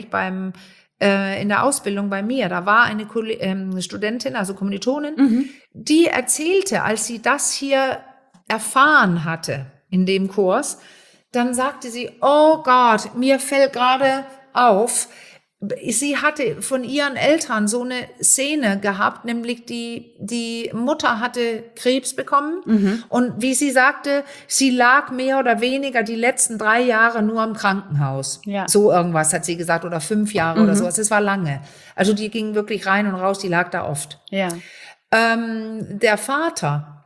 in der Ausbildung bei mir. Da war eine Studentin, also Kommilitonin, die erzählte, als sie das hier erfahren hatte in dem Kurs, dann sagte sie, oh Gott, mir fällt gerade auf, sie hatte von ihren Eltern so eine Szene gehabt, nämlich die Mutter hatte Krebs bekommen und wie sie sagte, sie lag mehr oder weniger die letzten 3 Jahre nur im Krankenhaus. Ja. So irgendwas hat sie gesagt, oder 5 Jahre oder sowas, das war lange. Also die ging wirklich rein und raus, die lag da oft. Ja. Der Vater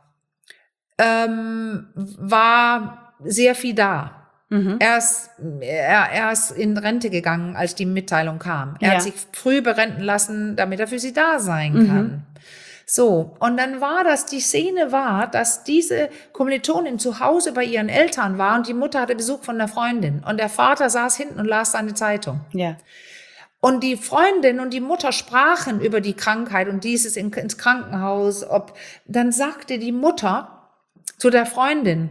war sehr viel da. Er ist in Rente gegangen, als die Mitteilung kam. Er hat sich früh berenten lassen, damit er für sie da sein kann. So, und dann die Szene war, dass diese Kommilitonin zu Hause bei ihren Eltern war und die Mutter hatte Besuch von einer Freundin und der Vater saß hinten und las seine Zeitung. Ja. Und die Freundin und die Mutter sprachen über die Krankheit und dieses ins Krankenhaus. Dann sagte die Mutter zu der Freundin,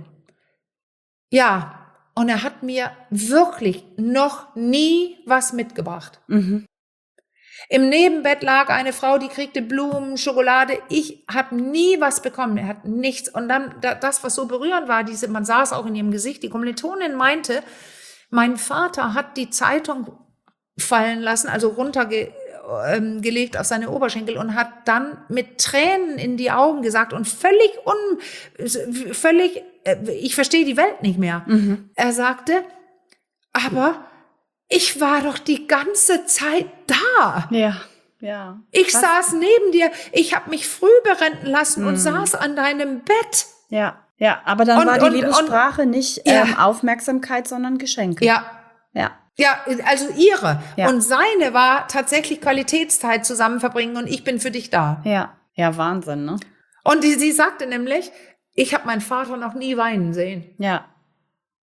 und er hat mir wirklich noch nie was mitgebracht. Im Nebenbett lag eine Frau, die kriegte Blumen, Schokolade. Ich habe nie was bekommen. Er hat nichts. Und dann, das, was so berührend war, man sah es auch in ihrem Gesicht, die Kommilitonin meinte, mein Vater hat die Zeitung fallen lassen, also runtergelegt auf seine Oberschenkel und hat dann mit Tränen in die Augen gesagt und völlig ich verstehe die Welt nicht mehr. Er sagte, aber ich war doch die ganze Zeit da. Ja. Ich saß neben dir, ich habe mich früh berenten lassen und saß an deinem Bett. Ja, aber dann war die Liebessprache nicht Aufmerksamkeit, sondern Geschenke. Ja, also ihre. Ja. Und seine war tatsächlich Qualitätszeit zusammen verbringen und ich bin für dich da. Ja, Wahnsinn, ne? Und sie sagte nämlich, ich habe meinen Vater noch nie weinen sehen. Ja.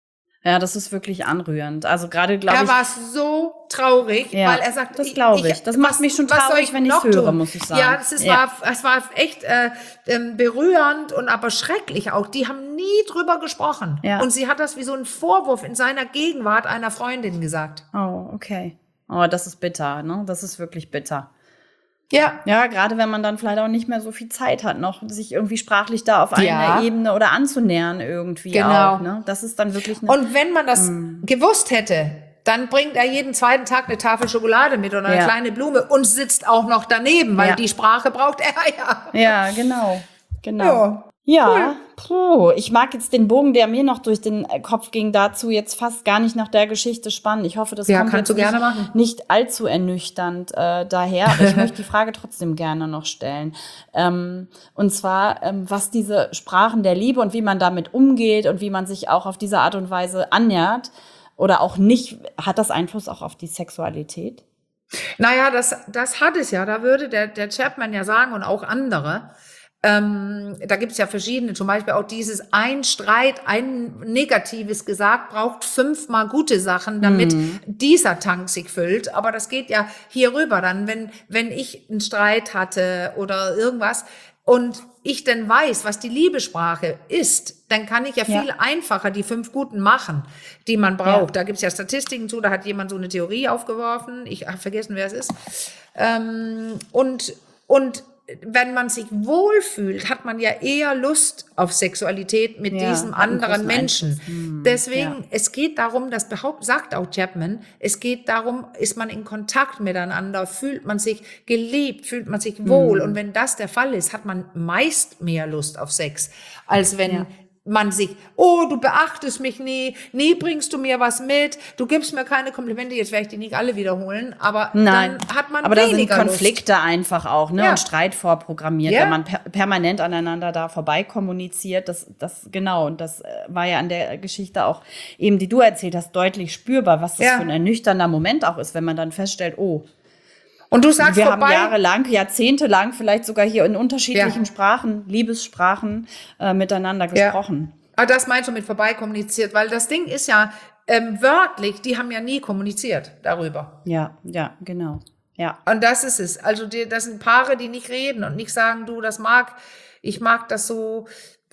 Ja, das ist wirklich anrührend. Also gerade, glaube ich... Er war so traurig, weil er sagt... Das glaube ich. Das macht mich schon traurig, wenn ich es höre, muss ich sagen. Ja, es war echt berührend und aber schrecklich auch. Die haben nie drüber gesprochen. Ja. Und sie hat das wie so einen Vorwurf in seiner Gegenwart einer Freundin gesagt. Oh, okay. Oh, das ist bitter, ne? Das ist wirklich bitter. Ja. Ja, gerade wenn man dann vielleicht auch nicht mehr so viel Zeit hat, noch sich irgendwie sprachlich da auf einer Ebene oder anzunähern irgendwie auch. Ne? Das ist dann wirklich Und wenn man das gewusst hätte, dann bringt er jeden zweiten Tag eine Tafel Schokolade mit oder eine kleine Blume und sitzt auch noch daneben, weil die Sprache braucht er ja. Ja, genau. Ja, ich mag jetzt den Bogen, der mir noch durch den Kopf ging, dazu jetzt fast gar nicht nach der Geschichte spannen. Ich hoffe, das kommt jetzt nicht allzu ernüchternd daher, aber ich möchte die Frage trotzdem gerne noch stellen. Und zwar, was diese Sprachen der Liebe und wie man damit umgeht und wie man sich auch auf diese Art und Weise annähert oder auch nicht, hat das Einfluss auch auf die Sexualität? Naja, das hat es ja. Da würde der Chapman ja sagen und auch andere, da gibt es ja verschiedene, zum Beispiel auch dieses ein Streit, ein Negatives gesagt, braucht 5-mal gute Sachen, damit dieser Tank sich füllt. Aber das geht ja hier rüber dann, wenn ich einen Streit hatte oder irgendwas und ich dann weiß, was die Liebessprache ist, dann kann ich ja viel einfacher die 5 Guten machen, die man braucht. Ja. Da gibt es ja Statistiken zu, da hat jemand so eine Theorie aufgeworfen. Ich habe vergessen, wer es ist. Und wenn man sich wohlfühlt, hat man ja eher Lust auf Sexualität mit diesem anderen Menschen. Deswegen, es geht darum, sagt auch Chapman, es geht darum, ist man in Kontakt miteinander, fühlt man sich geliebt, fühlt man sich wohl. Und wenn das der Fall ist, hat man meist mehr Lust auf Sex, als wenn man sich, du beachtest mich nie bringst du mir was mit, du gibst mir keine Komplimente, jetzt werde ich die nicht alle wiederholen, aber dann hat man aber weniger da sind Konflikte Lust. Einfach auch, ne, und Streit vorprogrammiert, wenn man permanent aneinander da vorbei kommuniziert, das genau, und das war ja an der Geschichte auch eben, die du erzählt hast, deutlich spürbar, was das für ein ernüchternder Moment auch ist, wenn man dann feststellt, und du sagst wir haben jahrelang, jahrzehntelang vielleicht sogar hier in unterschiedlichen Sprachen, Liebessprachen, miteinander gesprochen. Aber das meinst du mit vorbei kommuniziert? Weil das Ding ist ja wörtlich, die haben ja nie kommuniziert darüber. Ja, genau. Ja. Und das ist es. Also das sind Paare, die nicht reden und nicht sagen, ich mag das so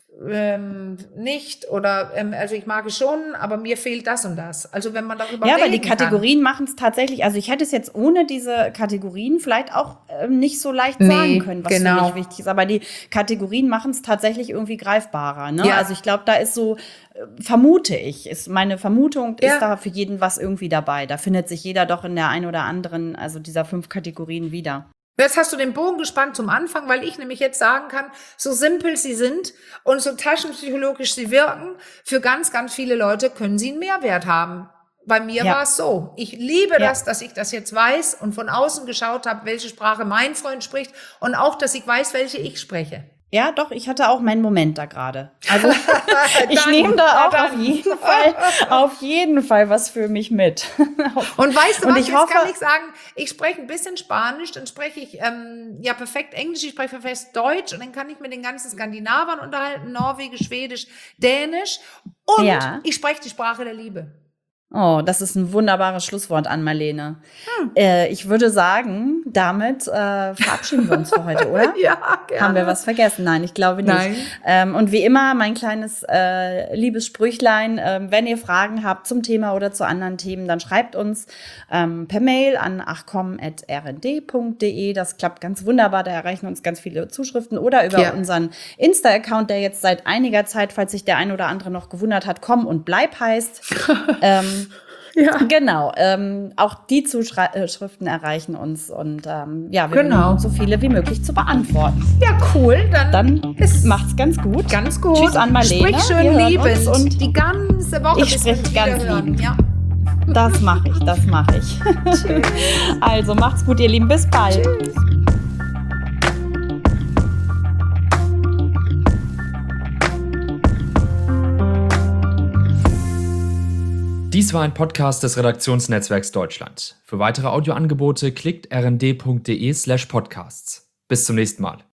nicht oder also ich mag es schon, aber mir fehlt das und das. Also wenn man darüber reden weil die Kategorien machen es tatsächlich, also ich hätte es jetzt ohne diese Kategorien vielleicht auch nicht so leicht sagen können, was für mich wichtig ist, aber die Kategorien machen es tatsächlich irgendwie greifbarer, ne? Ja. Also ich glaube, da ist so, vermute ich, meine Vermutung ist da für jeden was irgendwie dabei. Da findet sich jeder doch in der einen oder anderen, also dieser 5 Kategorien wieder. Jetzt hast du den Bogen gespannt zum Anfang, weil ich nämlich jetzt sagen kann, so simpel sie sind und so taschenpsychologisch sie wirken, für ganz, ganz viele Leute können sie einen Mehrwert haben. Bei mir war es so. Ich liebe das, dass ich das jetzt weiß und von außen geschaut habe, welche Sprache mein Freund spricht und auch, dass ich weiß, welche ich spreche. Ja, doch, ich hatte auch meinen Moment da gerade. Also ich nehme da auch auf jeden Fall was für mich mit. Und weißt du was, jetzt kann ich sagen, ich spreche ein bisschen Spanisch, dann spreche ich perfekt Englisch, ich spreche perfekt Deutsch und dann kann ich mit den ganzen Skandinavern unterhalten, Norwegisch, Schwedisch, Dänisch und ich spreche die Sprache der Liebe. Oh, das ist ein wunderbares Schlusswort an Marlene. Ich würde sagen, damit verabschieden wir uns für heute, oder? Ja, gerne. Haben wir was vergessen? Nein, ich glaube nicht. Und wie immer, mein kleines liebes Sprüchlein, wenn ihr Fragen habt zum Thema oder zu anderen Themen, dann schreibt uns per Mail an achcom@rnd.de. Das klappt ganz wunderbar, da erreichen uns ganz viele Zuschriften oder über unseren Insta-Account, der jetzt seit einiger Zeit, falls sich der ein oder andere noch gewundert hat, komm und bleib heißt. Genau. Auch die Zuschriften erreichen uns und wir versuchen so viele wie möglich zu beantworten. Ja, cool. Dann macht's ganz gut. Ganz gut. Tschüss an Marlene. Sprich schön liebend und die ganze Woche. Ich spreche ganz liebend. Ja. Das mache ich. Tschüss. Also macht's gut, ihr Lieben. Bis bald. Tschüss. Dies war ein Podcast des Redaktionsnetzwerks Deutschland. Für weitere Audioangebote klickt rnd.de/podcasts. Bis zum nächsten Mal.